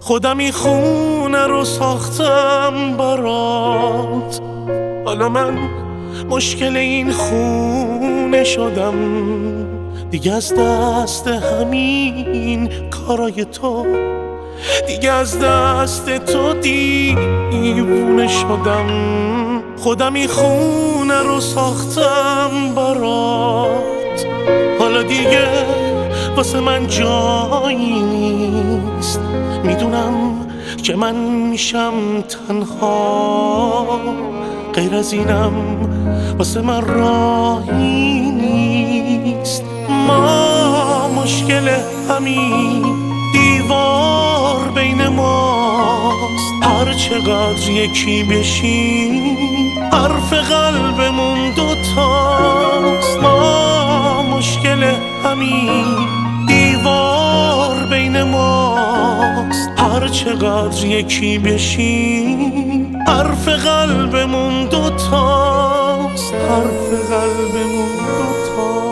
خودم این خونه رو ساختم برات. حالا من مشکل این خونه شدم، دیگه از دست همین کارای تو، دیگه از دست تو دیوونه شدم. خودم این خونه رو ساختم برات، حالا دیگه واسه من جایی نیست. میدونم که من میشم تنها، غیر از اینم واسه من راهی نیست. ما مشکل همین دیوار بین ماست، هر چقدر یکی بشیم حرف قلبمون دوتاست. ما مشکل همین دیوار بین ماست، هر چقدر یکی بشیم حرف قلبمون دوتاست، حرف قلبمون دوتاست.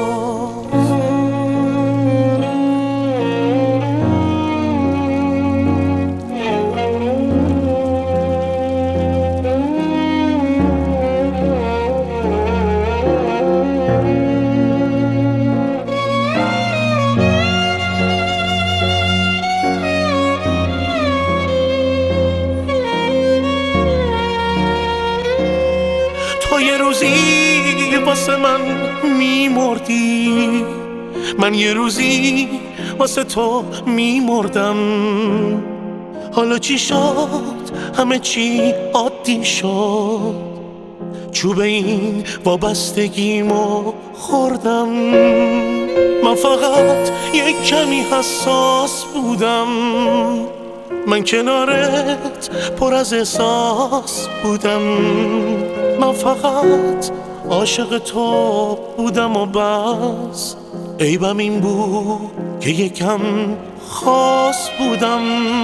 تو یه روزی واسه من میمردی، من یه روزی واسه تو میمردم. حالا چی شد؟ همه چی عادی شد، چوب این وابستگیمو خوردم. من فقط یک کمی حساس بودم، من کنارت پر از احساس بودم. من فقط عاشق تو بودم و بس، عیبم این بود که یکم خاص بودم.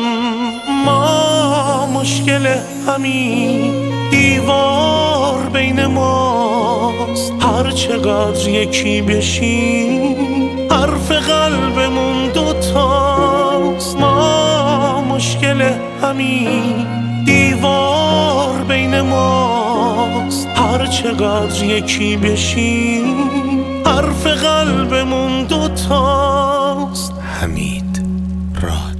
ما مشکل همین دیوار بین ماست، هر چقدر یکی بشیم حرف قلبمون دوتاست. ما مشکل همین دیوار بین ماست، هر چقدر یکی بشیم حرف قلبمون دوتاست. حمید راد.